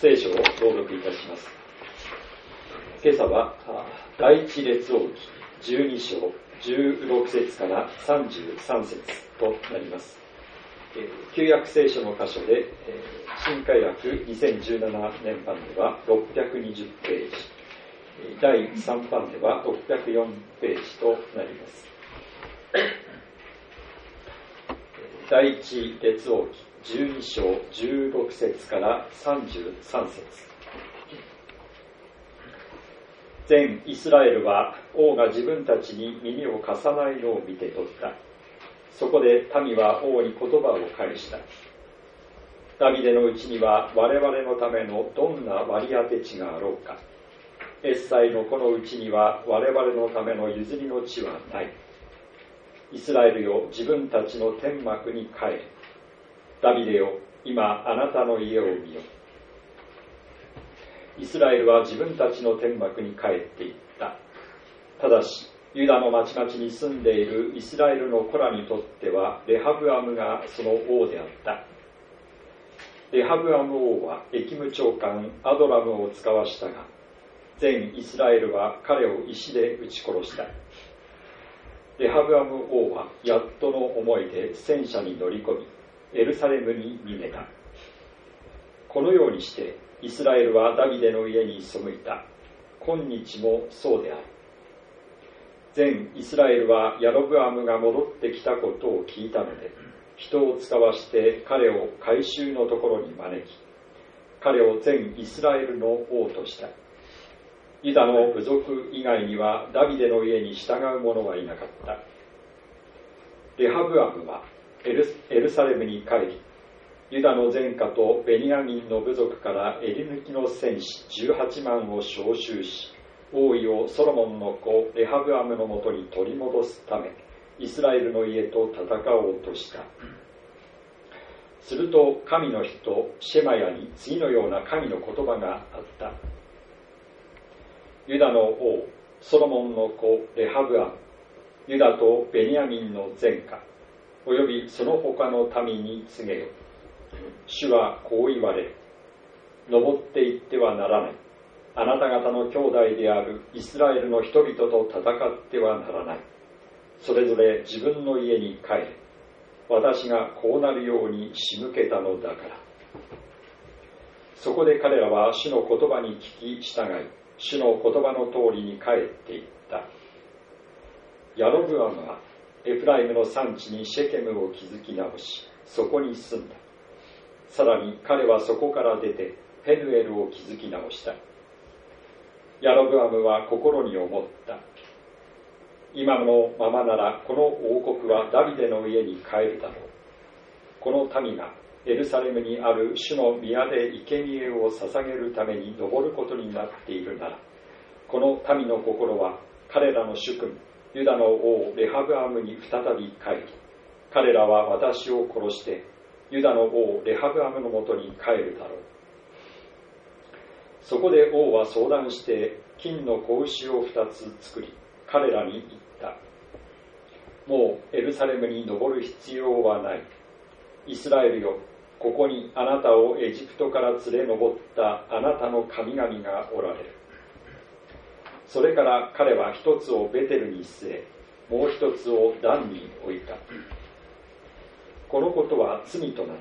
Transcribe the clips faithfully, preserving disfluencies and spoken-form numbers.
聖書を朗読いたします。今朝は第一列王記じゅうに章じゅうろく節からさんじゅうさん節となります。旧約聖書の箇所で新海訳にせんじゅうななねん版ではろっぴゃくにじゅうページ、だいさん版ではろっぴゃくよんページとなります。第一列王記じゅうに章じゅうろく節からさんじゅうさん節。全イスラエルは王が自分たちに耳を貸さないのを見て取った。そこで民は王に言葉を返した。ダビデのうちには我々のためのどんな割り当て地があろうか。エッサイの子のうちには我々のための譲りの地はない。イスラエルよ、自分たちの天幕に帰れ。ダビデよ、今あなたの家を見よ。イスラエルは自分たちの天幕に帰っていった。ただしユダの町々に住んでいるイスラエルの子らにとってはレハブアムがその王であった。レハブアム王はエキム長官アドラムを使わしたが、全イスラエルは彼を石で撃ち殺した。レハブアム王はやっとの思いで戦車に乗り込みエルサレムに逃げた。このようにしてイスラエルはダビデの家に背いた。今日もそうである。全イスラエルはヤロブアムが戻ってきたことを聞いたので、人を使わして彼を改宗のところに招き、彼を全イスラエルの王とした。ユダの部族以外にはダビデの家に従う者はいなかった。レハブアムはエル、エルサレムに帰り、ユダの前家とベニヤミンの部族から襟抜きの戦士じゅうはちまんを召集し、王位をソロモンの子レハブアムのもとに取り戻すため、イスラエルの家と戦おうとした。すると神の人シェマヤに次のような神の言葉があった。ユダの王ソロモンの子レハブアム、ユダとベニヤミンの前家およびその他の民に告げよ。主はこう言われる。登っていってはならない。あなた方の兄弟であるイスラエルの人々と戦ってはならない。それぞれ自分の家に帰れ。私がこうなるように仕向けたのだから。そこで彼らは主の言葉に聞き従い、主の言葉の通りに帰っていった。ヤロブアムはエフライムの山地にシェケムを築き直し、そこに住んだ。さらに彼はそこから出てペヌエルを築き直した。ヤロブアムは心に思った。今のままならこの王国はダビデの家に帰るだろう。この民がエルサレムにある主の宮で生贄を捧げるために登ることになっているなら、この民の心は彼らの主君ユダの王レハブアムに再び帰り、彼らは私を殺してユダの王レハブアムのもとに帰るだろう。そこで王は相談して金の子牛を二つ作り、彼らに言った。もうエルサレムに登る必要はない。イスラエルよ、ここにあなたをエジプトから連れ上ったあなたの神々がおられる。それから彼は一つをベテルに据え、もう一つをダンに置いた。このことは罪となった。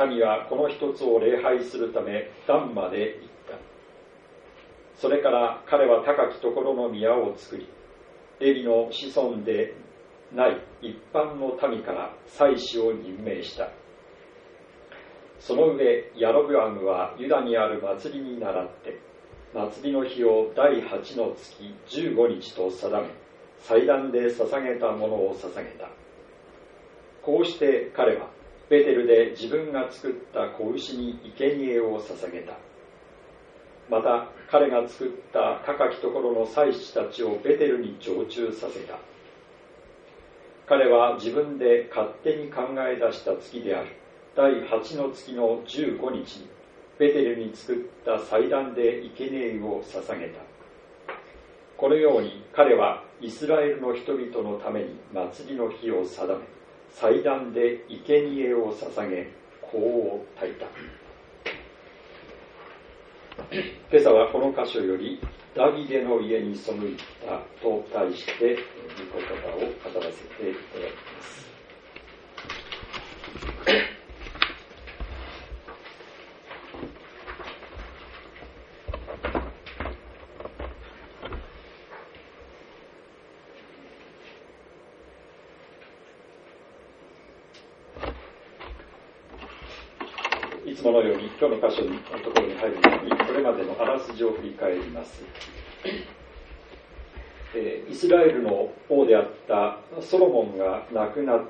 民はこの一つを礼拝するためダンまで行った。それから彼は高きところの宮を作り、レビの子孫でない一般の民から祭司を任命した。その上ヤロブアムはユダにある祭りに倣って祭りの日を第八の月十五日と定め、祭壇で捧げたものを捧げた。こうして彼はベテルで自分が作った子牛に生贄を捧げた。また彼が作った高きところの祭司たちをベテルに常駐させた。彼は自分で勝手に考え出した月である第八の月の十五日にベテルに作った祭壇で生贄を捧げた。このように彼はイスラエルの人々のために祭りの日を定め、祭壇で生贄を捧げ、香を焚いた。 今朝はこの箇所よりダビデの家に背いたと題して御言葉を語らせていただきます。いつものように今日の箇所のところに入る前にこれまでのあらすじを振り返ります。イスラエルの王であったソロモンが亡くなって、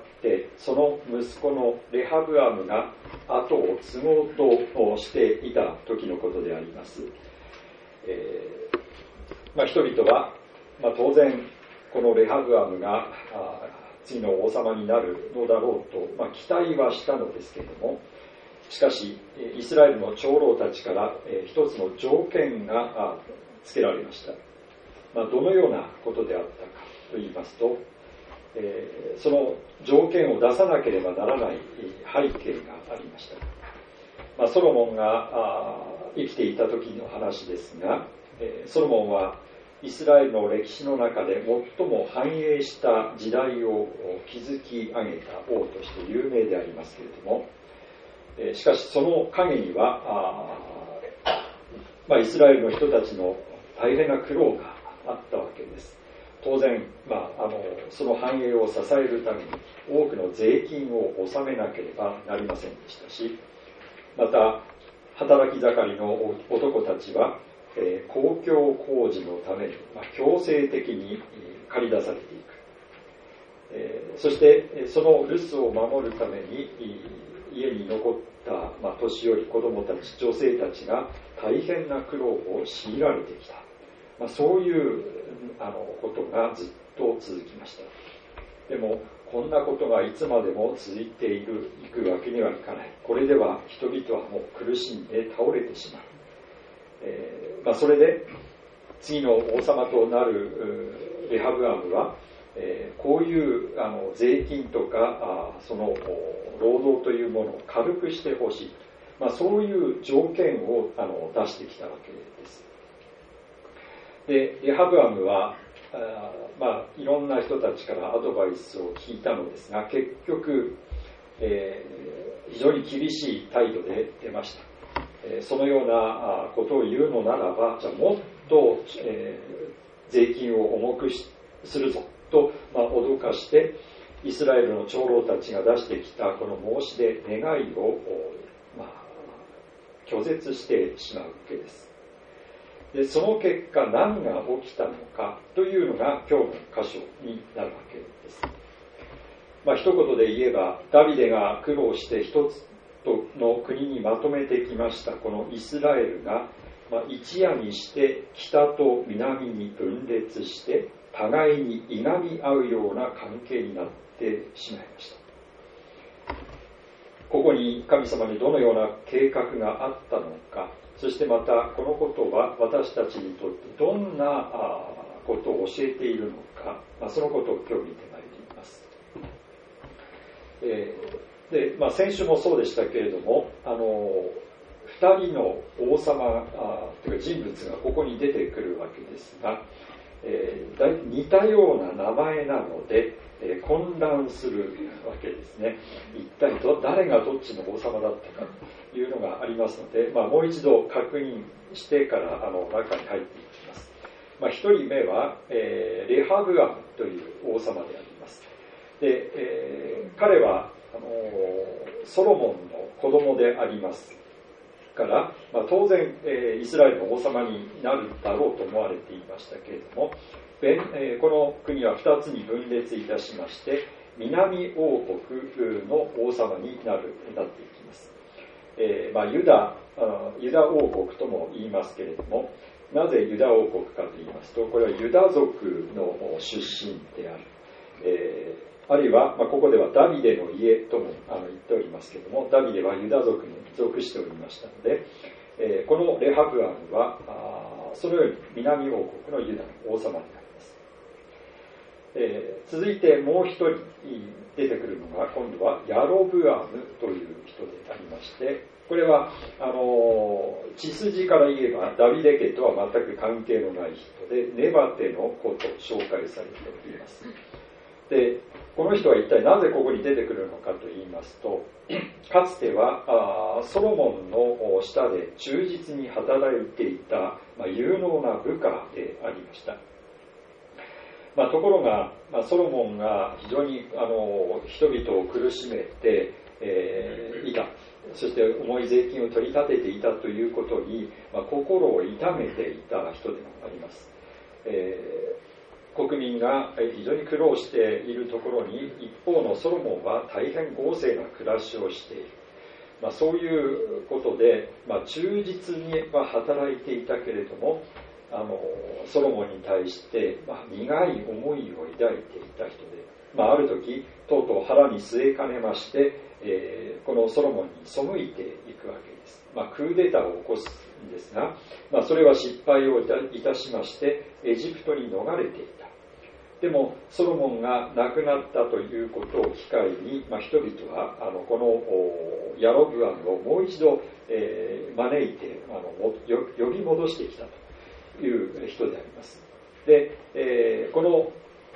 その息子のレハブアムが後を継ごうとしていた時のことであります。えーまあ、人々は、まあ、当然このレハブアムが次の王様になるのだろうと、まあ、期待はしたのですけれども、しかしイスラエルの長老たちから一つの条件が付けられました。まあ、どのようなことであったかといいますと、えー、その条件を出さなければならない背景がありました。まあ、ソロモンが生きていた時の話ですが、えー、ソロモンはイスラエルの歴史の中で最も繁栄した時代を築き上げた王として有名でありますけれども、えー、しかしその陰にはあ、まあ、イスラエルの人たちの大変な苦労があったわけです。当然、まあ、あのその繁栄を支えるために多くの税金を納めなければなりませんでしたし、また働き盛りの男たちは、えー、公共工事のために、まあ、強制的に駆り出されていく、えー、そしてその留守を守るために家に残った、まあ、年寄り子供たち女性たちが大変な苦労を強いられてきた、まあ、そういうあのことがずっと続きました。でもこんなことがいつまでも続いているいくわけにはいかない。これでは人々はもう苦しんで倒れてしまう、えーまあ、それで次の王様となるレハブアムは、えー、こういうあの税金とかあその労働というものを軽くしてほしい、まあ、そういう条件をあの出してきたわけです。でレハブアムはあ、まあ、いろんな人たちからアドバイスを聞いたのですが、結局、えー、非常に厳しい態度で出ました。えー、そのようなことを言うのならば、じゃあもっと、えー、税金を重くしするぞと、まあ、脅かしてイスラエルの長老たちが出してきたこの申し出願いを、まあ、拒絶してしまうわけです。でその結果何が起きたのかというのが今日の箇所になるわけです。まあ、一言で言えばダビデが苦労して一つの国にまとめてきましたこのイスラエルが、まあ、一夜にして北と南に分裂して互いにいがみ合うような関係になってしまいました。ここに神様にどのような計画があったのか、そしてまたこのことは私たちにとってどんなことを教えているのか、まあ、そのことを今日見てまいります。えーでまあ、先週もそうでしたけれども、あのふたりの王様あというか人物がここに出てくるわけですが、えー、だ似たような名前なので、えー、混乱するわけですね。一体ど誰がどっちの王様だったかというのがありますので、まあ、もう一度確認してからあの中に入っていきます。まあ、一人目は、えー、レハブアムという王様であります。で、えー、彼はあのソロモンの子供でありますから、まあ、当然、えー、イスラエルの王様になるだろうと思われていましたけれども、えー、この国はふたつに分裂いたしまして南王国の王様になるなっていきます。えーまあ、ユダあユダ王国とも言いますけれども、なぜユダ王国かと言いますと、これはユダ族の出身である、えーあるいは、まあ、ここではダビデの家ともあの言っておりますけれども、ダビデはユダ族に属しておりましたので、えー、このレハブアムはあそのように南王国のユダの王様になります。 えー、続いてもう一人出てくるのが今度はヤロブアムという人でありまして、これはあの血筋から言えばダビデ家とは全く関係のない人で、ネバテの子と紹介されています。でこの人は一体なぜここに出てくるのかと言いますと、かつてはあソロモンの下で忠実に働いていた、まあ、有能な部下でありました。まあ、ところが、まあ、ソロモンが非常にあの人々を苦しめて、えー、いた、そして重い税金を取り立てていたということに、まあ、心を痛めていた人でもあります。えー、国民が非常に苦労しているところに、一方のソロモンは大変豪勢な暮らしをしている。まあ、そういうことで、まあ、忠実には働いていたけれども、あのソロモンに対して、まあ、苦い思いを抱いていた人で、まあ、ある時とうとう腹に据えかねまして、えー、このソロモンに背いていくわけです。まあ、クーデターを起こすんですが、まあ、それは失敗をいたしましてエジプトに逃れていた。でもソロモンが亡くなったということを機会に、まあ、人々はあのこのヤロブアムをもう一度、えー、招いてあの呼び戻してきたという人であります。で、えー、この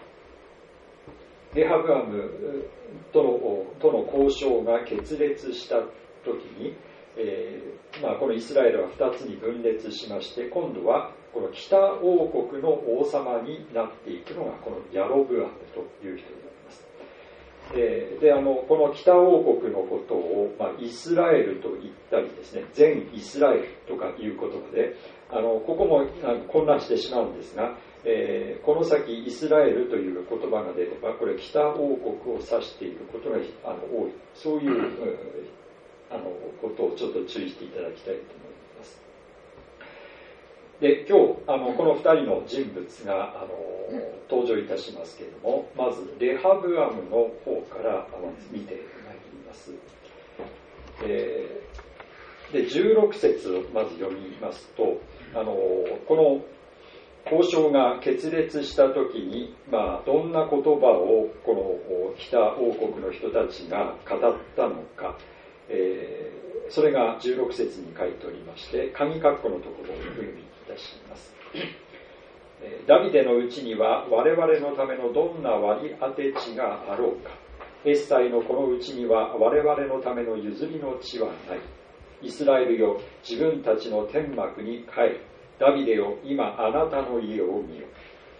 レハブアムとの、との交渉が決裂した時に、えーまあ、このイスラエルはふたつに分裂しまして、今度はこの北王国の王様になっていくのがこのヤロブアムという人であります。えー、であのこの北王国のことを、まあ、イスラエルと言ったりですね、全イスラエルとかいう言葉で、あのここも混乱してしまうんですが、えー、この先イスラエルという言葉が出れば、これ北王国を指していることがあの多い、そういう、うん、あのことをちょっと注意していただきたいと思います。で今日あのこのふたりの人物があの登場いたしますけれども、まずレハブアムの方から見てまいります。えー、でじゅうろく節をまず読みますと、あのこの交渉が決裂した時に、まあ、どんな言葉をこの北王国の人たちが語ったのか、えー、それがじゅうろく節に書いておりまして、鍵括弧のところをお読みいたします。ダビデのうちには我々のためのどんな割り当て地があろうか。エッサイのこのうちには我々のための譲りの地はない。イスラエルよ、自分たちの天幕に帰る。ダビデよ、今あなたの家を見よ。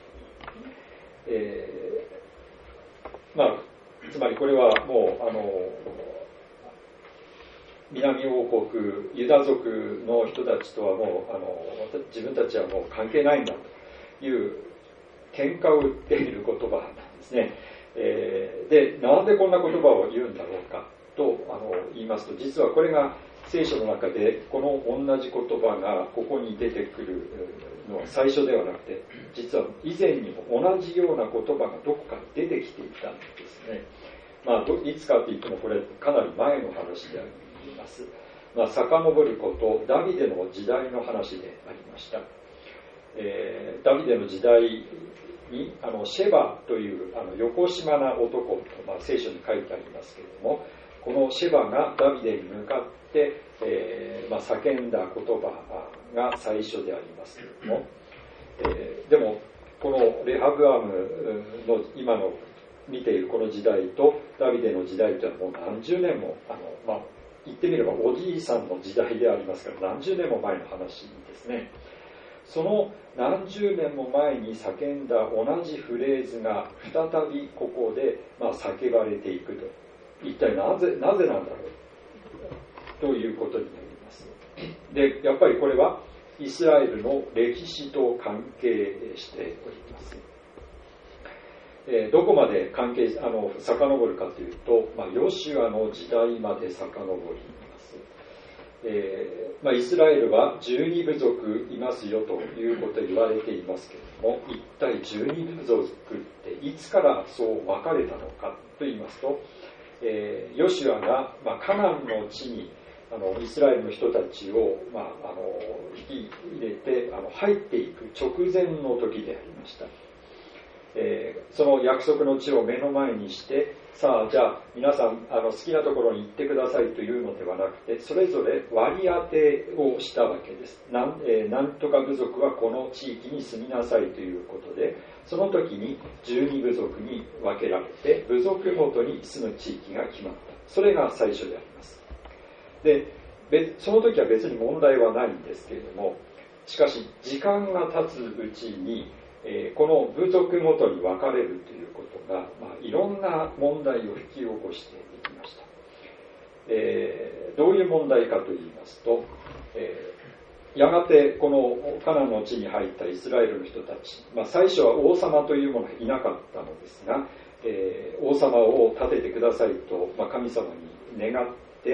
えー、まあつまりこれはもうあの南王国ユダ族の人たちとはもうあの自分たちはもう関係ないんだという喧嘩を売っている言葉なんですね。えー、でなんでこんな言葉を言うんだろうかとあの言いますと、実はこれが聖書の中でこの同じ言葉がここに出てくるのは最初ではなくて、実は以前にも同じような言葉がどこかに出てきていたんですね。まあ、いつかといってもこれかなり前の話であります。まあ、遡ることダビデの時代の話でありました。えー、ダビデの時代にあのシェバというあの横島な男と、まあ、聖書に書いてありますけれども、このシェバがダビデに向かって、えーまあ、叫んだ言葉が最初でありますけれども、えー、でもこのレハブアムの今の見ているこの時代とダビデの時代というのはもう何十年もあの、まあ、言ってみればおじいさんの時代でありますから何十年も前の話ですね。その何十年も前に叫んだ同じフレーズが再びここで、まあ、叫ばれていくと、一体なぜ、なぜなんだろうということになります。で、やっぱりこれはイスラエルの歴史と関係しております。えー、どこまで関係あの遡るかというと、まあ、ヨシュアの時代まで遡ります。えーまあ、イスラエルはじゅうに部族いますよということを言われていますけれども、一体じゅうに部族っていつからそう分かれたのかと言いますと、えー、ヨシュアが、まあ、カナンの地にあのイスラエルの人たちを、まあ、あの引き入れてあの入っていく直前の時でありました。 えー、その約束の地を目の前にして、さあじゃあ皆さんあの好きなところに行ってくださいというのではなくて、それぞれ割り当てをしたわけです。なん、えー、なんとか部族はこの地域に住みなさいということで、その時にじゅうに部族に分けられて、部族ごとに住む地域が決まった。それが最初であります。で、その時は別に問題はないんですけれども、しかし時間が経つうちに、えー、この部族ごとに分かれるということが、まあ、いろんな問題を引き起こしていきました。えー、どういう問題かといいますと、えー、やがてこのカナンの地に入ったイスラエルの人たち、まあ、最初は王様というものがいなかったのですが、えー、王様を立ててくださいと、まあ、神様に願って、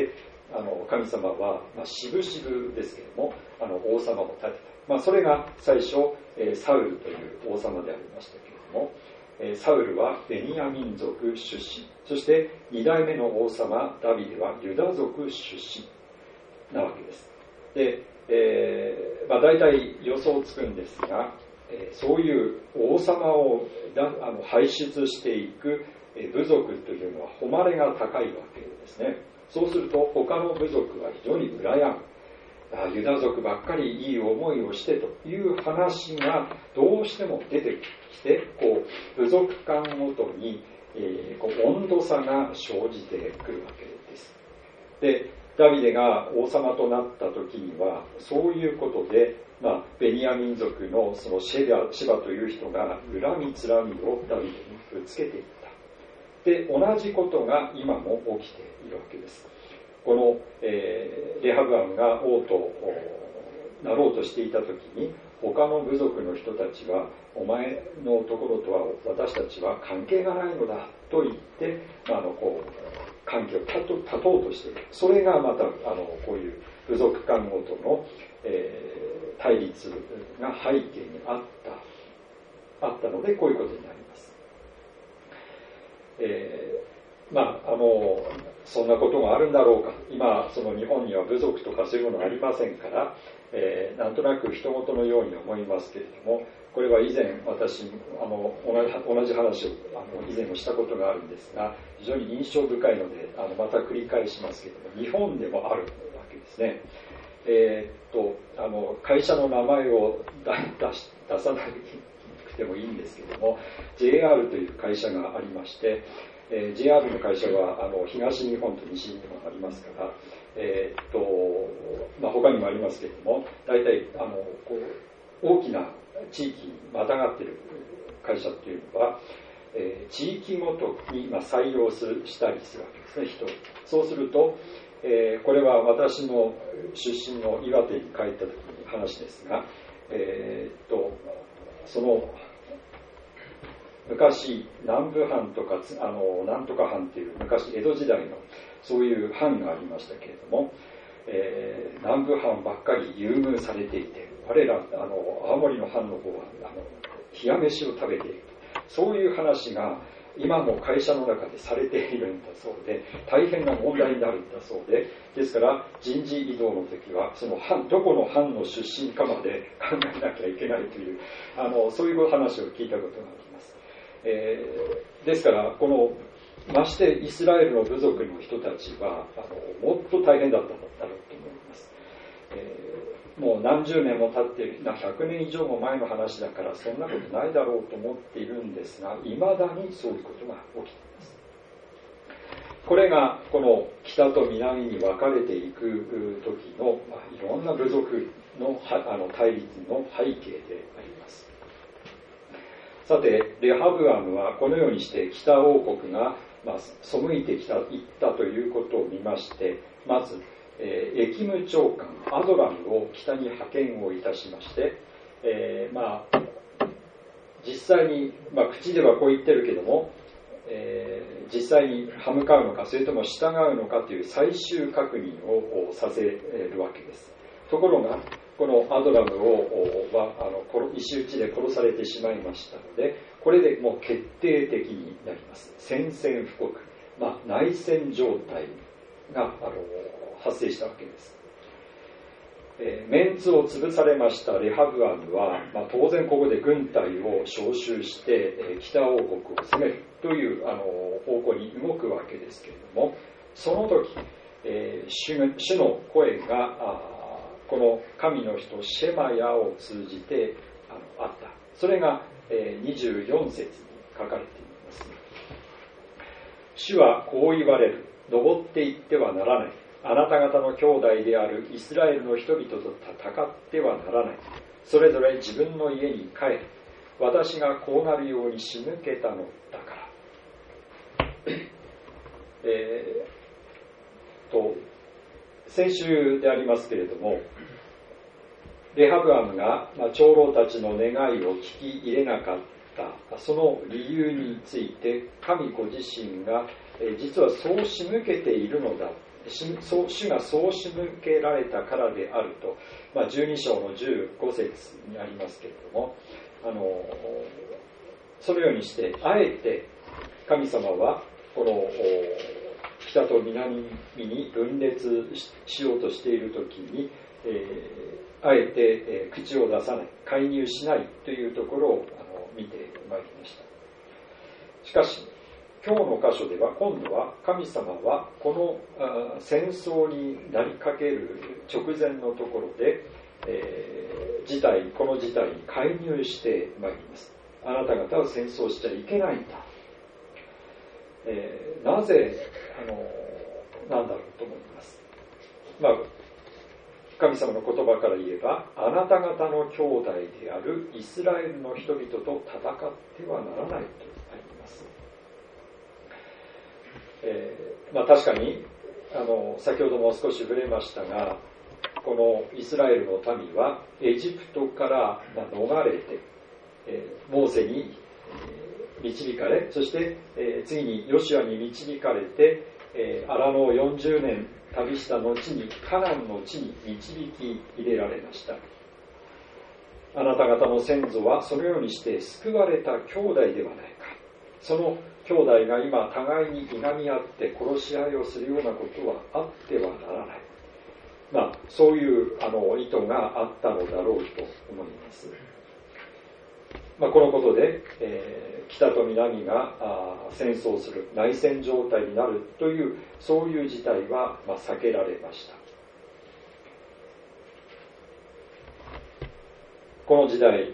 あの神様は、まあ、しぶしぶですけれども、あの王様を立てた。まあ、それが最初、えー、サウルという王様でありましたけれども、えー、サウルはベニヤ民族出身、そしてに代目の王様ダビデはユダ族出身なわけです。で、えーまあ、大体予想つくんですが、えー、そういう王様をだあの輩出していく部族というのは誉れが高いわけですね。そうすると他の部族は非常に羨む。ユダ族ばっかりいい思いをしてという話がどうしても出てきて、こう部族間ごとに、えー、こう温度差が生じてくるわけです。で、ダビデが王様となった時にはそういうことで、まあ、ベニヤ民族のそのシェバ、シェバという人が恨みつらみをダビデにぶつけていった。で、同じことが今も起きているわけです。この、えー、レハブアムが王となろうとしていた時に、他の部族の人たちはお前のところとは私たちは関係がないのだと言って、まあ、あのこう関係を断と断とうとしている。それがまたあのこういう部族間ごとの、えー、対立が背景にあったあったので、こういうことになります。えー、まああのそんなことがあるんだろうか。今その日本には部族とかそういうものありませんから、えー、なんとなく人事のように思いますけれども、これは以前私あの同じ、同じ話をあの以前もしたことがあるんですが、非常に印象深いのであのまた繰り返しますけれども、日本でもあるわけですね。えー、っとあの会社の名前を出し出さなくてもいいんですけれども、 ジェイアール という会社がありまして、えー、ジェイアール の会社はあの東日本と西日本ありますから、えーっとまあ、他にもありますけれども、大体あのこう大きな地域にまたがっている会社っていうのは、えー、地域ごとに、まあ、採用するしたりするわけですね、人。そうすると、えー、これは私の出身の岩手に帰った時の話ですが、えーっとその昔南部藩とかあのなんとか藩っていう昔江戸時代のそういう藩がありましたけれども、えー、南部藩ばっかり優遇されていて、我らあの青森の藩の方はあの冷や飯を食べている、そういう話が今も会社の中でされているんだそうで、大変な問題になるんだそうで、ですから人事異動の時はその藩どこの藩の出身かまで考えなきゃいけないというあのそういう話を聞いたことがあります。えー、ですからこのましてイスラエルの部族の人たちはあのもっと大変だったんだろうと思います。えー、もう何十年も経っている、ひゃくねん以上も前の話だからそんなことないだろうと思っているんですが、いまだにそういうことが起きています。これがこの北と南に分かれていく時の、まあ、いろんな部族のあの対立の背景であります。さて、レハブアムはこのようにして北王国が、まあ、背いてきた、いったということを見まして、まず、えー、役務長官アドラムを北に派遣をいたしまして、えー、まあ実際に、まあ、口ではこう言ってるけども、えー、実際に歯向かうのかそれとも従うのかという最終確認をさせるわけです。ところがこのアドラムをはあの石打ちで殺されてしまいましたので、これでもう決定的になります。宣戦布告、まあ、内戦状態があの発生したわけです。 えー、メンツを潰されましたレハブアムは、まあ、当然ここで軍隊を招集して、えー、北王国を攻めるというあの方向に動くわけですけれども、その時、えー、主, 主の声があこの神の人シェマヤを通じて あ, のあった。それが、えー、にじゅうよん節に書かれています。主はこう言われる。登っていってはならない。あなた方の兄弟であるイスラエルの人々と戦ってはならない。それぞれ自分の家に帰る。私がこうなるように仕向けたのだから。えー、と先週でありますけれども、レハブアムが、まあ、長老たちの願いを聞き入れなかったその理由について、神ご自身が、えー、実はそう仕向けているのだ、主がそう仕向けられたからであると、まあ、じゅうに章のじゅうご節にありますけれども、あのそのようにしてあえて神様はこの北と南に分裂しようとしている時に、えー、あえて、えー、口を出さない、介入しないというところをあの見てまいりました。しかし今日の箇所では、今度は神様はこの戦争になりかける直前のところで、えー、事態この事態に介入してまいります。あなた方は戦争しちゃいけないんだ、えー、なぜあのなんだろうと思います。まあ神様の言葉から言えば、あなた方の兄弟であるイスラエルの人々と戦ってはならないとあります。えーまあ、確かにあの先ほども少し触れましたが、このイスラエルの民はエジプトから逃れて、えー、モーセに導かれ、そして、えー、次にヨシュアに導かれて、えー、アラノをよんじゅうねん旅した後にカナンの地に導き入れられました。あなた方の先祖はそのようにして救われた兄弟ではないか。その兄弟が今互いにいがみ合って殺し合いをするようなことはあってはならない。まあそういうあの意図があったのだろうと思います。まあ、このことで、えー、北と南があ戦争する内戦状態になるというそういう事態は、まあ、避けられました。この時代、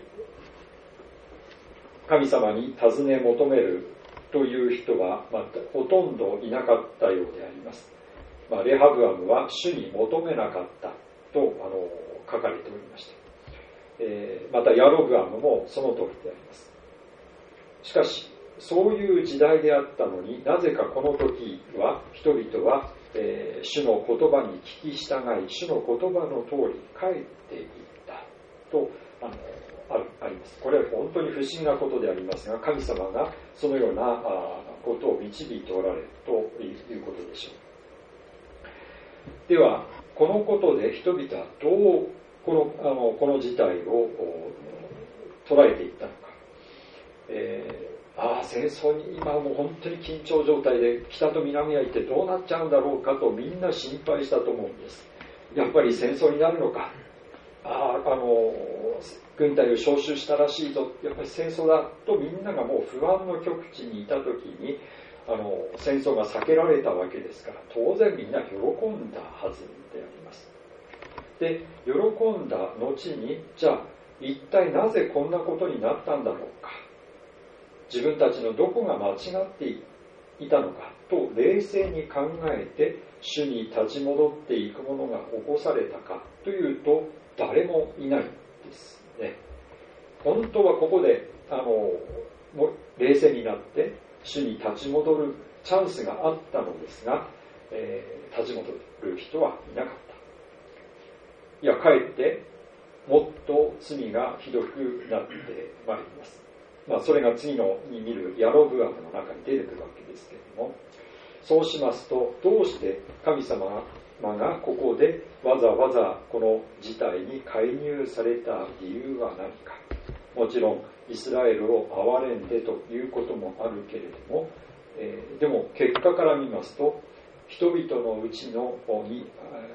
神様に尋ね求めるという人は、まあ、ほとんどいなかったようであります。まあ、レハブアムは主に求めなかったとあの書かれておりました。えー、またヤロブアムもその通りであります。しかしそういう時代であったのに、なぜかこの時は人々は、えー、主の言葉に聞き従い、主の言葉の通り帰っていったと あの あ, るあります。これは本当に不思議なことでありますが、神様がそのようなあことを導いておられるということでしょう。ではこのことで人々はどうこ の, あのこの事態を捉えていったのか。えー、ああ戦争に今もう本当に緊張状態で北と南は行ってどうなっちゃうんだろうかとみんな心配したと思うんです。やっぱり戦争になるのか、ああの軍隊を招集したらしいぞ、やっぱり戦争だとみんながもう不安の極地にいた時にあの戦争が避けられたわけですから、当然みんな喜んだはずであります。で喜んだ後に、じゃあ一体なぜこんなことになったんだろうか、自分たちのどこが間違っていたのかと冷静に考えて主に立ち戻っていくものが起こされたかというと、誰もいないですね。本当はここであのもう冷静になって主に立ち戻るチャンスがあったのですが、えー、立ち戻る人はいなかった。いや、かえってもっと罪がひどくなってまいります。まあ、それが次のに見るヤロブアムの中に出てくるわけですけれども、そうしますと、どうして神様がここでわざわざこの事態に介入された理由は何か。もちろんイスラエルを憐れんでということもあるけれども、えー、でも結果から見ますと、人々のうちのに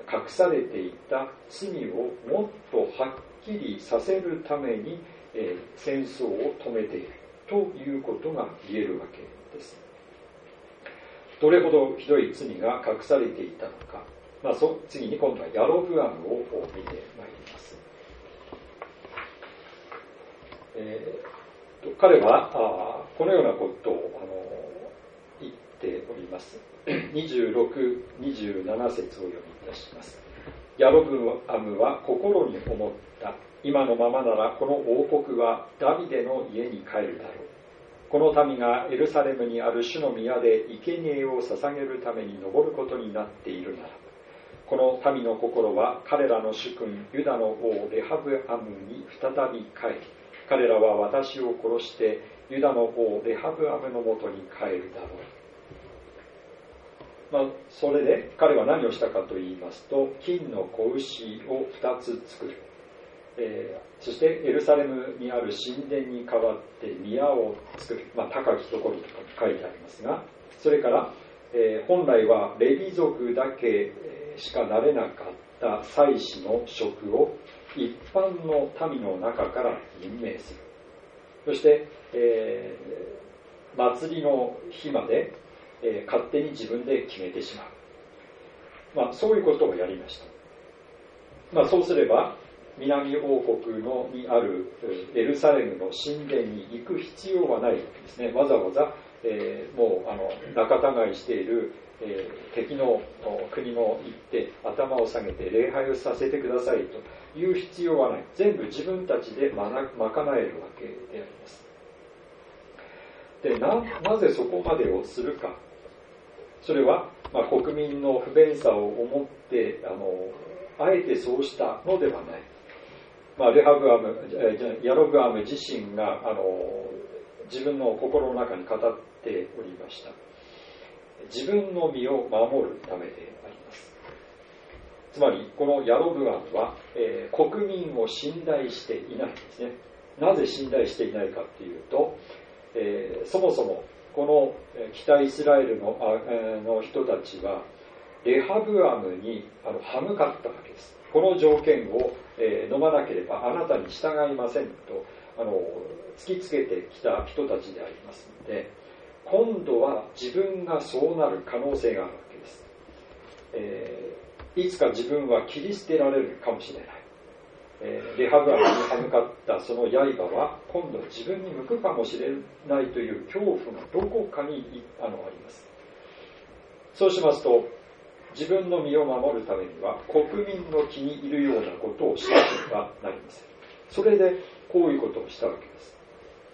隠されていた罪をもっとはっきりさせるために、えー、戦争を止めているということが言えるわけです。どれほどひどい罪が隠されていたのか、まあ、そ次に今度はヤロブアムを見てまいります。えー、と彼はあこのようなことをあの言っております。にじゅうろく、にじゅうなな節を読みいたします。ヤロブアムは心に思った。今のままならこの王国はダビデの家に帰るだろう。この民がエルサレムにある主の宮で生贄を捧げるために登ることになっているなら、この民の心は彼らの主君ユダの王レハブアムに再び帰り、彼らは私を殺してユダの王レハブアムのもとに帰るだろう。まあ、それで彼は何をしたかと言いますと、金の子牛をふたつ作る、えー、そしてエルサレムにある神殿に代わって宮を作る、まあ、高きところと書いてありますが、それから、えー、本来はレビ族だけしかなれなかった祭司の職を一般の民の中から任命する。そして、えー、祭りの日まで、えー、勝手に自分で決めてしまう、まあ、そういうことをやりました。まあ、そうすれば南王国のにあるエルサレムの神殿に行く必要はないわけですね。わざわざ、えー、もうあの仲違いしている、えー、敵の国も行って頭を下げて礼拝をさせてくださいという必要はない。全部自分たちで賄えるわけであります。で な, なぜそこまでをするか。それは、まあ、国民の不便さを思ってあのあえてそうしたのではない。まあ、レハブアム、ヤロブアム自身があの自分の心の中に語っておりました。自分の身を守るためであります。つまりこのヤロブアムは、えー、国民を信頼していないんですね。なぜ信頼していないかというと、えー、そもそもこの北イスラエル の, あ、えー、の人たちはレハブアムにあの歯向かったわけです。この条件を、えー、飲まなければあなたに従いませんとあの突きつけてきた人たちでありますので、今度は自分がそうなる可能性があるわけです。えー、いつか自分は切り捨てられるかもしれない。えー、レハブアムに歯向かったその刃は今度は自分に向くかもしれないという恐怖がどこかに あ, のあります。そうしますと、自分の身を守るためには国民の気に入るようなことをしなければなりません。それでこういうことをしたわけです。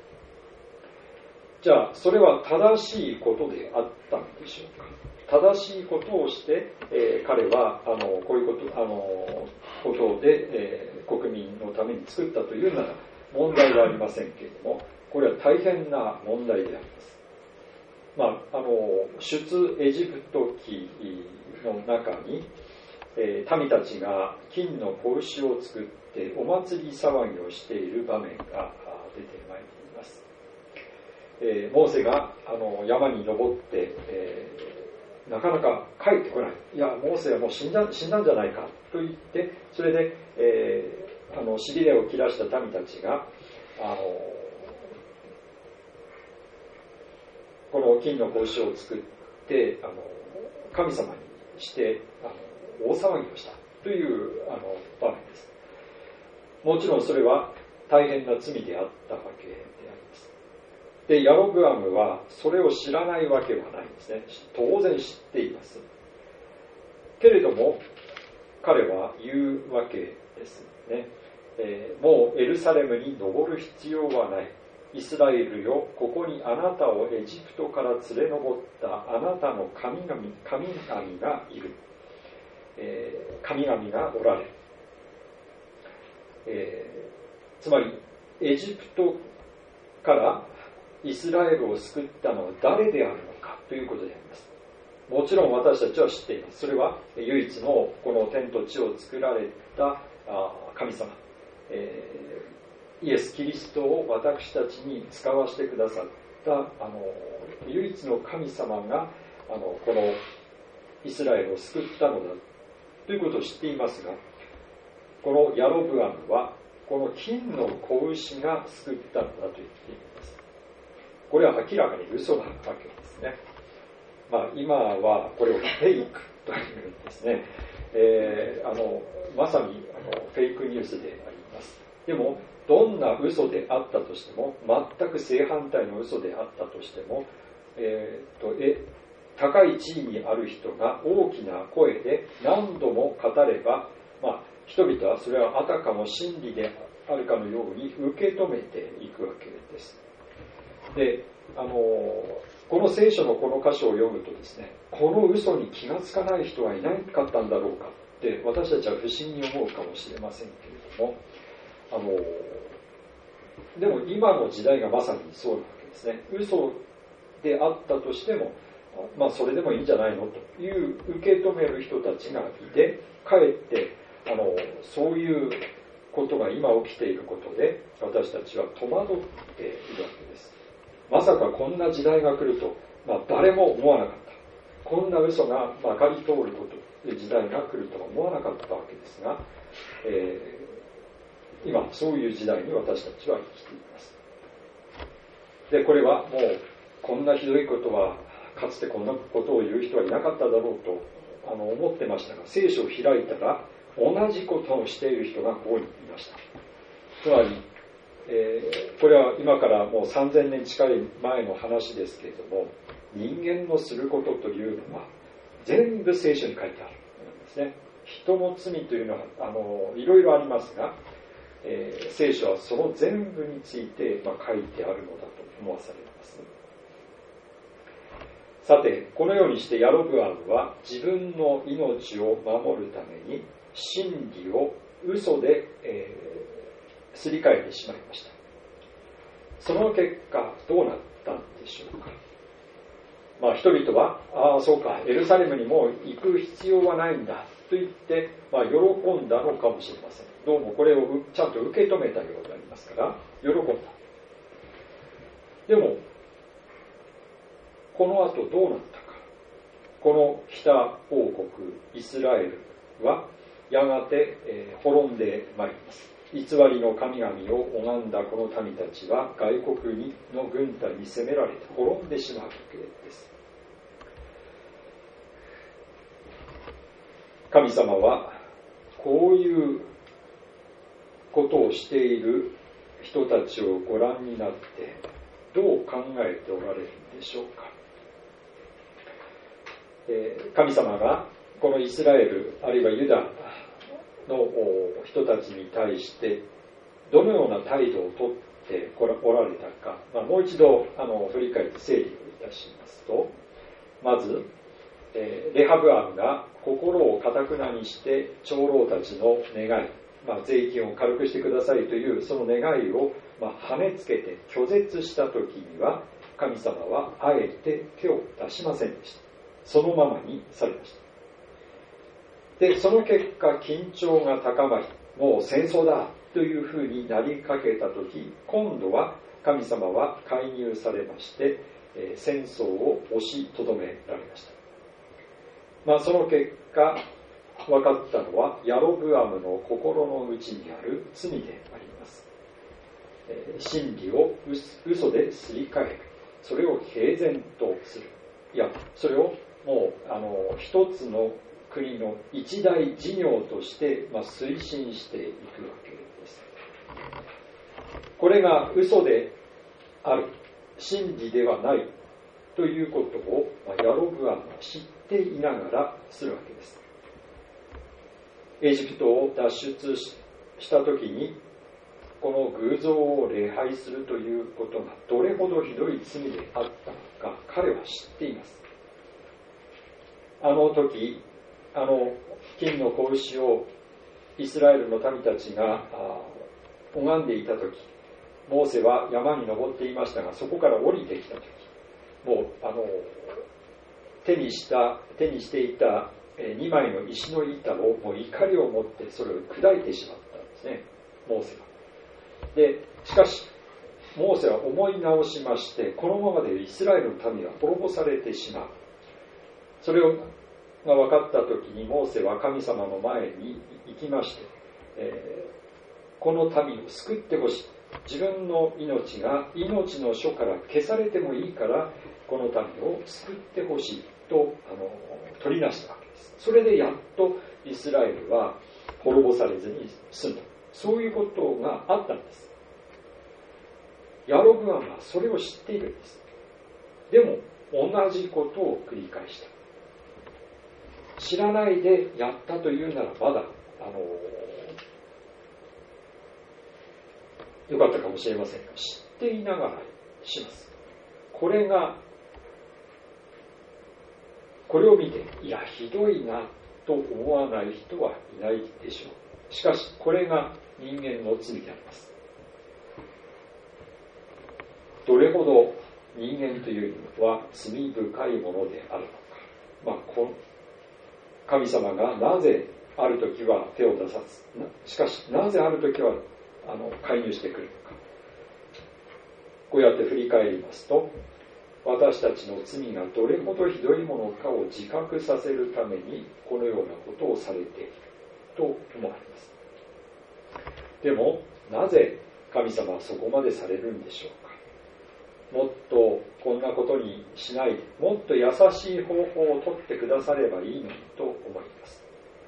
じゃあそれは正しいことであったんでしょうか。正しいことをして、えー、彼はあのこういうこと、あのことで、えー、国民のために作ったというなら問題はありませんけれども、これは大変な問題であります。まあ、あの出エジプト記の中に、えー、民たちが金の子牛を作ってお祭り騒ぎをしている場面が出てまいります。えー、モーセがあの山に登って、えー、なかなか帰ってこない。いや、モーセはもう死んだ、死んだんじゃないかと言って、それで、えー、あのしびれを切らした民たちがあのこの金の子牛を作ってあの神様にしてあの大騒ぎをしたというあの場面です。もちろんそれは大変な罪であったわけであります。で、ヤロブアムはそれを知らないわけはないんですね。当然知っています。けれども彼は言うわけですね。えー、もうエルサレムに登る必要はない。イスラエルよ、ここにあなたをエジプトから連れ上ったあなたの神々、神々がいる。えー、神々がおられる。えー、つまりエジプトからイスラエルを救ったのは誰であるのかということであります。もちろん私たちは知っています。それは唯一のこの天と地を作られた神様、えー、イエス・キリストを私たちに使わせてくださったあの唯一の神様があのこのイスラエルを救ったのだということを知っていますが、このヤロブアムはこの金の子牛が救ったのだと言っています。これは明らかに嘘なわけですね。まあ、今はこれをフェイクというんですね。えー、あのまさにあのフェイクニュースであります。でもどんな嘘であったとしても、全く正反対の嘘であったとしても、えー、とえ高い地位にある人が大きな声で何度も語れば、まあ、人々はそれはあたかも真理であるかのように受け止めていくわけです。で、あのこの聖書のこの箇所を読むとですね、この嘘に気がつかない人はいなかったんだろうかって私たちは不審に思うかもしれませんけれども、あのでも今の時代がまさにそうなわけですね。嘘であったとしても、まあそれでもいいんじゃないのという受け止める人たちがいて、かえってあのそういうことが今起きていることで私たちは戸惑っているわけです。まさかこんな時代が来ると、まあ、誰も思わなかった。こんな嘘がまかり通ること、時代が来るとは思わなかったわけですが、えー、今そういう時代に私たちは生きています。で、これはもうこんなひどいことはかつてこんなことを言う人はいなかっただろうとあの思ってましたが、聖書を開いたら同じことをしている人がここにいました。つまり、えー、これは今からもうさんぜんねん近い前の話ですけれども、人間のすることというのは全部聖書に書いてあるんですね。人の罪というのはあのいろいろありますが、えー、聖書はその全部について、まあ、書いてあるのだと思わされます。さて、このようにしてヤロブアムは自分の命を守るために真理を嘘で、えー、すり替えてしまいました。その結果どうなったんでしょうか。まあ、人々はああそうか、エルサレムにもう行く必要はないんだと言って、まあ、喜んだのかもしれません。どうもこれをちゃんと受け止めたようでありますから喜んだ。でもこの後どうなったか。この北王国イスラエルはやがて、えー、滅んでまいります。偽りの神々を拝んだこの民たちは外国にの軍隊に攻められて滅んでしまうわけです。神様はこういうことをしている人たちをご覧になってどう考えておられるんでしょうか。えー、神様がこのイスラエルあるいはユダの人たちに対してどのような態度をとっておられたか、まあ、もう一度あの振り返って整理をいたしますと、まず、えー、レハブアムが心を堅くなにして長老たちの願い、まあ、税金を軽くしてくださいというその願いを、まあ、跳ねつけて拒絶した時には神様はあえて手を出しませんでした。そのままにされました。で、その結果緊張が高まり、もう戦争だというふうになりかけたとき、今度は神様は介入されまして、えー、戦争を押しとどめられました。まあ、その結果分かったのはヤロブアムの心の内にある罪であります。えー、真理を嘘ですり替える、それを平然とする、いやそれをもうあの一つの国の一大事業として、まあ、推進していくわけです。これが嘘である、真理ではないということを、まあ、ヤロブアムは知っていながらするわけです。エジプトを脱出したときにこの偶像を礼拝するということがどれほどひどい罪であったのか彼は知っています。あの時あの金の子牛をイスラエルの民たちが拝んでいた時、モーセは山に登っていましたが、そこから降りてきた時、もうあの手にした手にしていたにまいの石の板をもう怒りを持ってそれを砕いてしまったんですね、モーセが。でしかしモーセは思い直しまして、このままでイスラエルの民は滅ぼされてしまう、それをが分かった時にモーセは神様の前に行きまして、えー、この民を救ってほしい、自分の命が命の書から消されてもいいからこの民を救ってほしいとあの取り出したわけです。それでやっとイスラエルは滅ぼされずに済んだ、そういうことがあったんです。ヤロブアムはそれを知っているんです。でも同じことを繰り返した。知らないでやったというならまだあのよかったかもしれませんが、知っていながらします。これがこれを見て、いやひどいなと思わない人はいないでしょう。しかしこれが人間の罪であります。どれほど人間というのは罪深いものであるのか、まあ、こ神様がなぜある時は手を出さず、しかしなぜある時はあの介入してくるのか、こうやって振り返りますと、私たちの罪がどれほどひどいものかを自覚させるためにこのようなことをされていると思われます。でもなぜ神様はそこまでされるんでしょうか。もっとこんなことにしないで、もっと優しい方法をとってくださればいいのにと思います。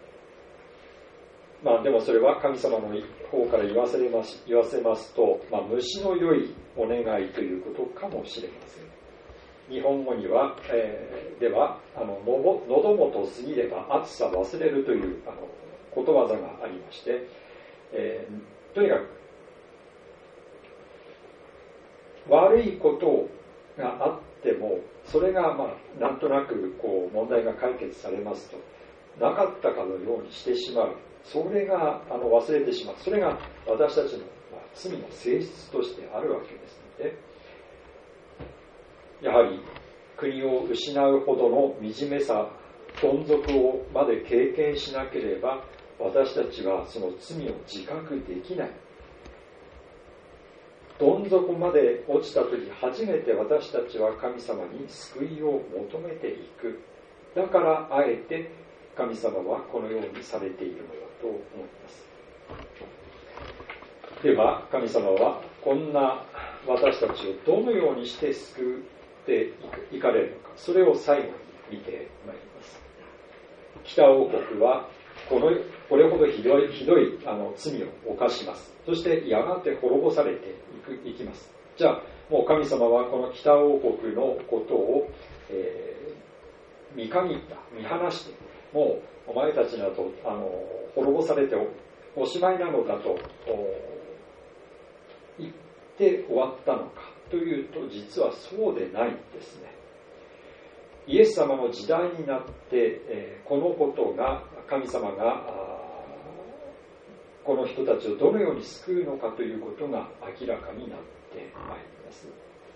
まあでもそれは神様の方から言わせます、言わせますと、まあ、虫の良いお願いということかもしれません。日本語には、えー、ではあの喉元過ぎれば暑さ忘れるというあのことわざがありまして、えー、とにかく悪いことがあってもそれがまあなんとなくこう問題が解決されますと、なかったかのようにしてしまう、それがあの忘れてしまう、それが私たちの、まあ、罪の性質としてあるわけですので、やはり国を失うほどの惨めさ、どん底をまで経験しなければ私たちはその罪を自覚できない。どん底まで落ちた時初めて私たちは神様に救いを求めていく。だからあえて神様はこのようにされているのだと思います。では神様はこんな私たちをどのようにして救っていかれるのか、それを最後に見てまいります。北王国はこのこれほどひどい、ひどいあの罪を犯します。そしてやがて滅ぼされていくいきます。じゃあもう神様はこの北王国のことを、えー、見限った、見放して、もうお前たちなどあの滅ぼされて お, おしまいなのだと言って終わったのかというと、実はそうでないんですね。イエス様の時代になって、えー、このことが神様がこの人たちをどのように救うのかということが明らかになってまいります。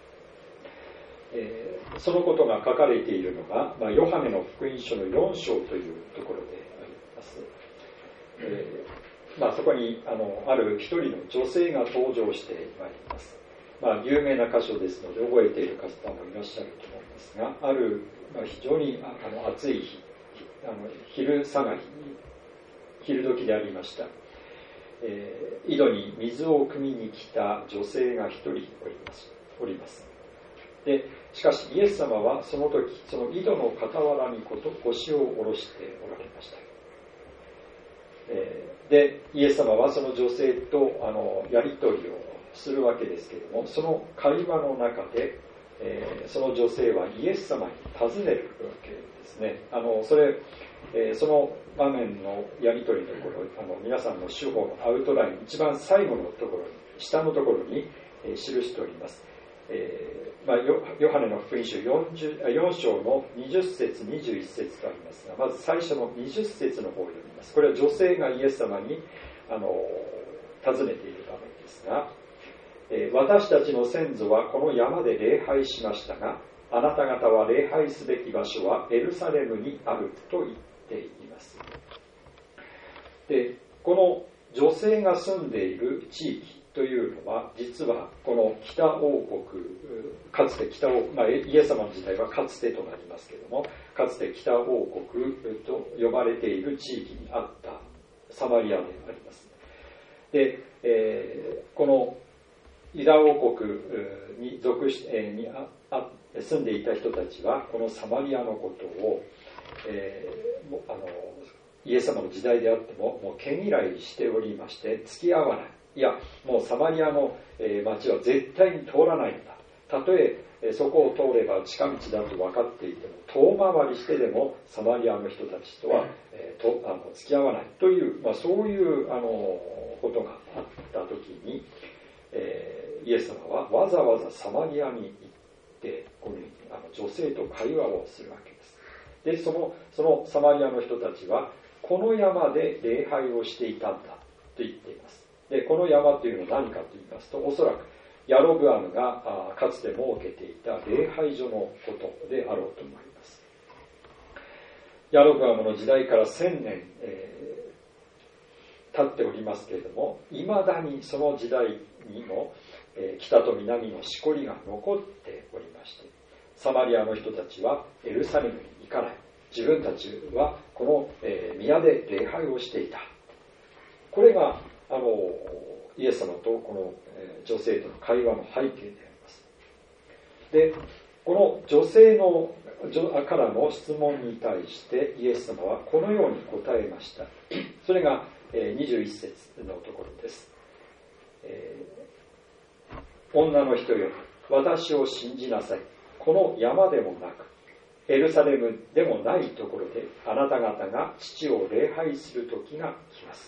えー、そのことが書かれているのが、まあ、ヨハネの福音書のよん章というところであります。えーまあ、そこに あのある一人の女性が登場してまいります。まあ、有名な箇所ですので覚えている方もいらっしゃると思うんですが、ある、まあ、非常にあの暑い日、あの昼下がりに昼時でありました。えー、井戸に水を汲みに来た女性が一人おります。おりますでしかしイエス様はその時その井戸の傍らに腰を下ろしておられました。えー、でイエス様はその女性とあのやり取りをするわけですけれども、その会話の中で、えー、その女性はイエス様に尋ねるわけですね。あのそれ、えー、その場面のやり取りのところ、あの皆さんの手法のアウトライン一番最後のところに下のところに、えー、記しております。えーまあ、ヨ, ヨハネの福音書 よん章のにじゅっ節にじゅういち節とありますが、まず最初のにじゅっ節の方を読みます。これは女性がイエス様にあの尋ねている場面ですが、えー、私たちの先祖はこの山で礼拝しましたが、あなた方は礼拝すべき場所はエルサレムにあると言っています。で、この女性が住んでいる地域というのは、実はこの北王国、かつて北王、まあ、イエス様の時代はかつてとなりますけれども、 かつて北王国と呼ばれている地域にあったサマリアであります。で、えー、このユダ王国に属し、えー、にああ住んでいた人たちはこのサマリアのことを、えー、あのイエス様の時代であってももう毛嫌いしておりまして付き合わない。いやもうサマリアの、えー、町は絶対に通らないんだ。たとええー、そこを通れば近道だと分かっていても遠回りしてでもサマリアの人たちとは、えー、とあの付き合わないという、まあ、そういうあのことがあった時に、えー、イエス様はわざわざサマリアに行ってこのようにあの女性と会話をするわけです。でその、そのサマリアの人たちはこの山で礼拝をしていたんだと言っています。でこの山というのは何かと言いますとおそらくヤロブアムがかつて設けていた礼拝所のことであろうと思います。ヤロブアムの時代から千年、えー、経っておりますけれども、いまだにその時代にも、えー、北と南のしこりが残っておりまして、サマリアの人たちはエルサレムに行かない。自分たちはこの、えー、宮で礼拝をしていた。これがあのイエス様とこの女性との会話の背景であります。で、この女性のからの質問に対してイエス様はこのように答えました。それがにじゅういっ節のところです。えー、女の人よ、私を信じなさい。この山でもなくエルサレムでもないところであなた方が父を礼拝する時が来ます。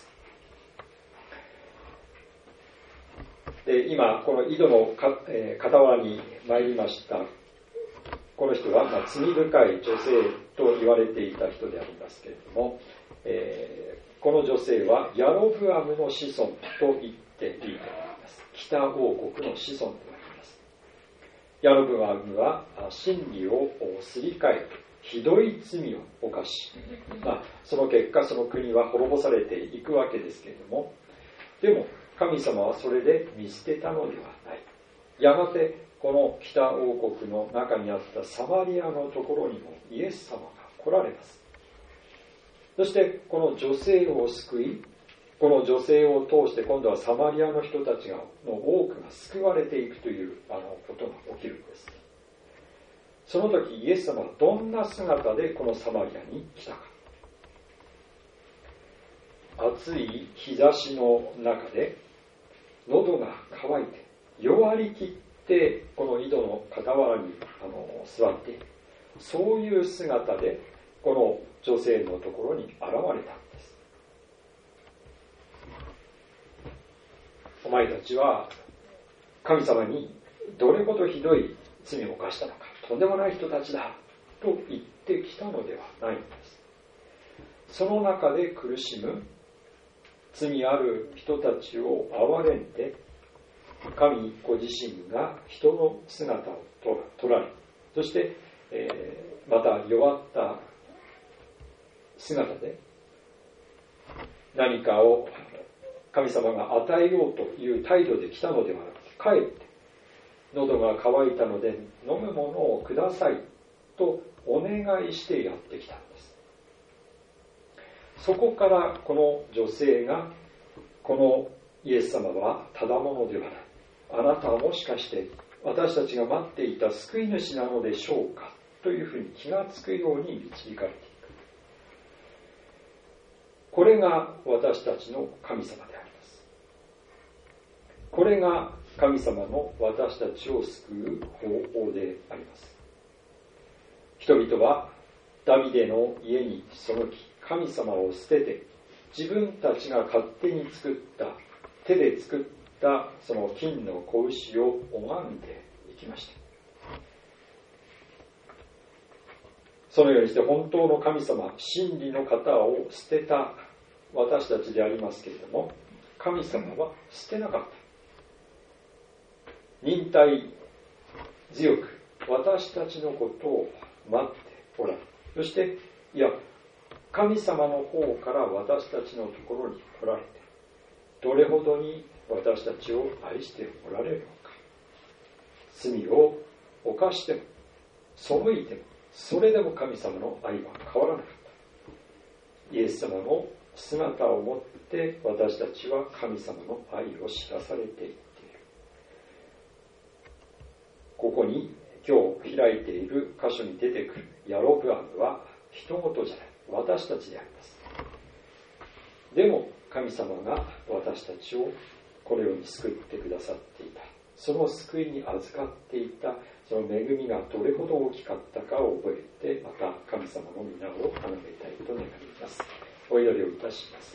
で今この井戸のか、えー、傍らに参りましたこの人は、まあ、罪深い女性と言われていた人でありますけれども、えー、この女性はヤロブアムの子孫と言っていいと思います。北王国の子孫であります。ヤロブアムは真理をすり替えひどい罪を犯し、まあ、その結果その国は滅ぼされていくわけですけれども、でも神様はそれで見捨てたのではない。やがてこの北王国の中にあったサマリアのところにもイエス様が来られます。そしてこの女性を救い、この女性を通して今度はサマリアの人たちがの多くが救われていくというあのことが起きるんです。その時イエス様はどんな姿でこのサマリアに来たか。暑い日差しの中で喉が渇いて弱りきってこの井戸の傍らにあの座っている、そういう姿でこの女性のところに現れたんです。お前たちは神様にどれほどひどい罪を犯したのか、とんでもない人たちだと言ってきたのではないんです。その中で苦しむ罪ある人たちを憐れんで神ご自身が人の姿を取られ、そして、えー、また弱った姿で何かを神様が与えようという態度で来たのではなくて、かえって喉が渇いたので飲むものをくださいとお願いしてやってきたんです。そこからこの女性がこのイエス様はただものではない、あなたはもしかして私たちが待っていた救い主なのでしょうかというふうに気がつくように導かれていく。これが私たちの神様であります。これが神様の私たちを救う方法であります。人々はダビデの家に背き神様を捨てて自分たちが勝手に作った手で作ったその金の子牛を拝んでいきました。そのようにして本当の神様、真理の方を捨てた私たちでありますけれども、神様は捨てなかった。忍耐強く私たちのことを待っておられる。そしていや神様の方から私たちのところに来られて、どれほどに私たちを愛しておられるのか。罪を犯しても背いてもそれでも神様の愛は変わらなかった。イエス様の姿をもって私たちは神様の愛を知らされていっている。ここに今日開いている箇所に出てくるヤロブアムは人事じゃない、私たちであります。でも神様が私たちをこのように救ってくださっていた。その救いに預かっていたその恵みがどれほど大きかったかを覚えて、また神様の皆を崇めたいと願います。お祈りをいたします。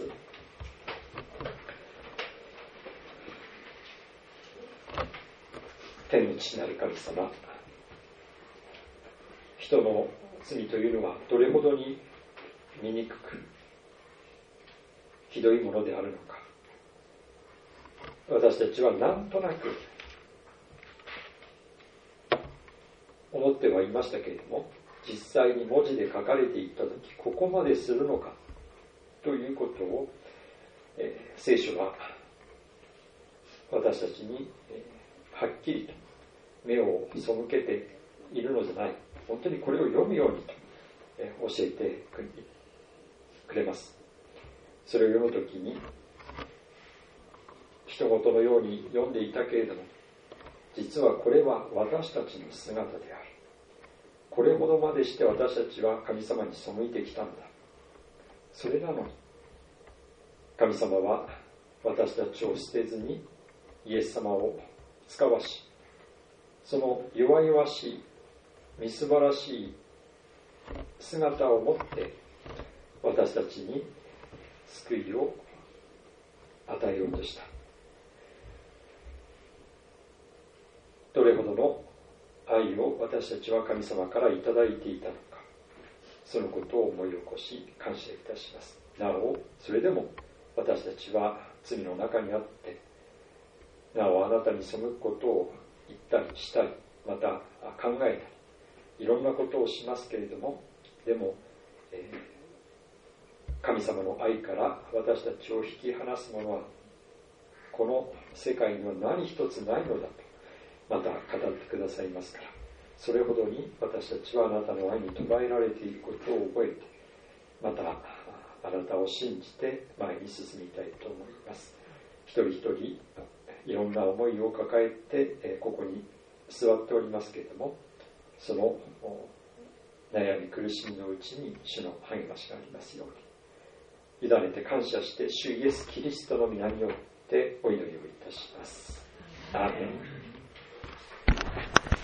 天の父なる神様、人の罪というのはどれほどに醜くひどいものであるのか、私たちはなんとなく思ってはいましたけれども、実際に文字で書かれていったとき、ここまでするのかということを、えー、聖書は私たちに、えー、はっきりと目を背けているのじゃない、本当にこれを読むようにと、えー、教えてくれます。それを読むときに人事のように読んでいたけれども、実はこれは私たちの姿である。これほどまでして私たちは神様に背いてきたんだ。それなのに神様は私たちを捨てずにイエス様を使わし、その弱々しいみすばらしい姿を持って私たちに救いを与えようとした。どれほどの愛を私たちは神様からいただいていたのか、そのことを思い起こし感謝いたします。なおそれでも私たちは罪の中にあって、なおあなたに背くことを言ったりしたり、また考えたり、いろんなことをしますけれども、でも、えー、神様の愛から私たちを引き離すものはこの世界には何一つないのだとまた語ってくださいますから、それほどに私たちはあなたの愛に捉えられていることを覚えて、またあなたを信じて前に進みたいと思います。一人一人いろんな思いを抱えてここに座っておりますけれども、その悩み苦しみのうちに主の励ましがありますように、委ねて感謝して主イエスキリストの皆によってお祈りをいたします。アーメン。